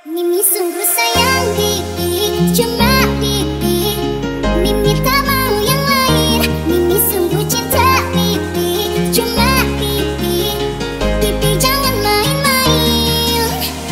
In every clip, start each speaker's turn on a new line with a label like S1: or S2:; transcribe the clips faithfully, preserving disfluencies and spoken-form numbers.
S1: Mimi sungguh sayang Bibi, cuma Bibi. Mimi tak mau yang lain. Mimi sungguh cinta Bibi, cuma Bibi. Bibi jangan main-main.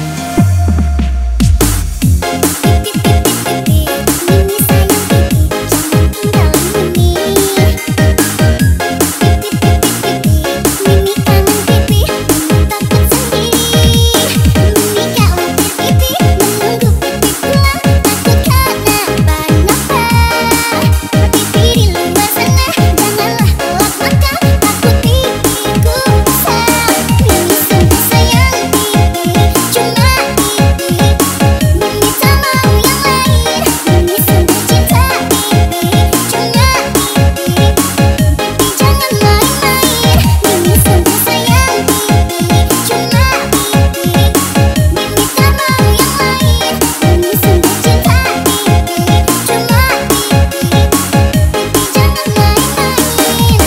S1: Bibi, Bibi, Bibi, Mimi sayang Bibi, jangan tinggalin Mimi. Bibi, Bibi, Bibi, Mimi kangen Bibi, Mimi takut sendiri. Mimi khawatir Bibi, menunggu Bibi pulang, takut kenapa-napa. Bibi di luar sana, janganlah kelak mata, takut Bibi gusar. Mimi sungguh sayang Bibi, cuma Bibi. Mimi tak mau yang lain. Mimi sungguh cinta Bibi, cuma Bibi. Bibi jangan main-main. Mimi sungguh sayang Bibi, cuma Bibi. Mimi tak mau yang lain. Mimi sungguh cinta Bibi, cuma Bibi. Bibi jangan main-main.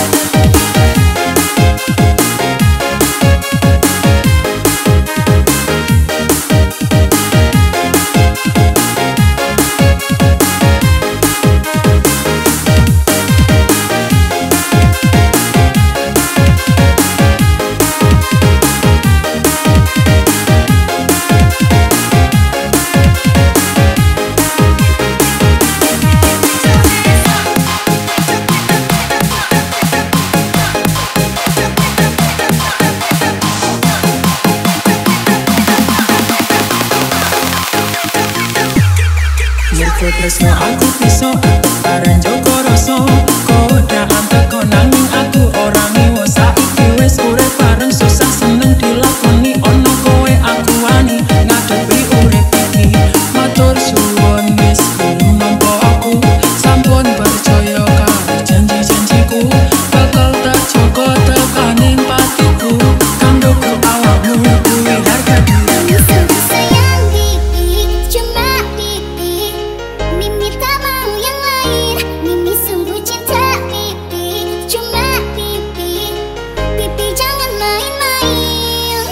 S2: Mergo tresno aku bisa bareng Joko Rasa. Godaan teko nanging aku ora ngewo. Saiki wis urip bareng susah seneng dilakoni. Ono kowe aku wani ngadepi urip iki. Matur suwun wis gelem nampa aku. Sampun percaya karo janji-janjiku. Bakal tak jaga tekaning patiku. Kanggo awakmu kuwi harga diri.
S1: Mimi sungguh sayang Bibi, cuma Bibi. Mimi tak mau yang lain. Mimi sungguh cinta Bibi, cuma Bibi. Bibi jangan main-main.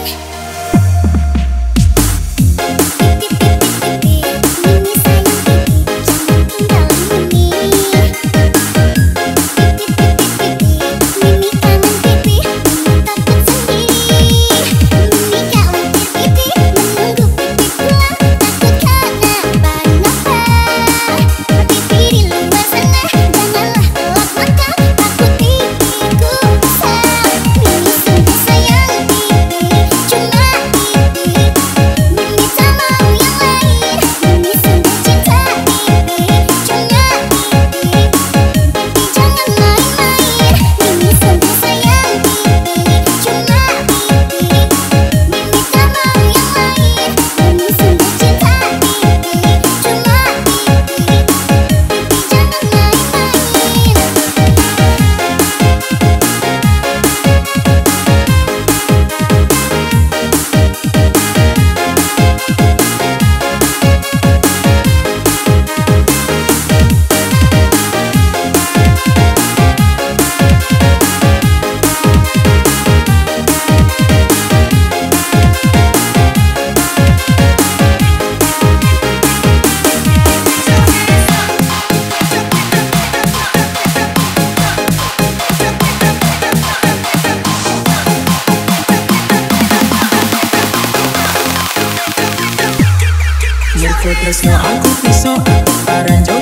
S1: Bibi, Bibi, Bibi, Mimi sayang Bibi, jangan tinggalin Mimi. Bibi, Bibi, Bibi, Mimi kangen Bibi, Mimi takut sendiri. Mimi khawatir Bibi, menunggu Bibi pulang, takut kenapa-napa. Bibi di luar sana, janganlah kelak mata, takut Bibi gusar. Mimi sungguh sayang Bibi, cuma Bibi. Mimi tak mau yang lain. Mimi sungguh cinta Bibi, cuma Bibi. Bibi jangan main-main. Mimi sungguh sayang Bibi, cuma Bibi. Mimi tak mau yang lain. Mimi sungguh cinta Bibi, cuma Bibi. Bibi jangan main-main.
S2: Mergo tresno aku bisa bareng Joko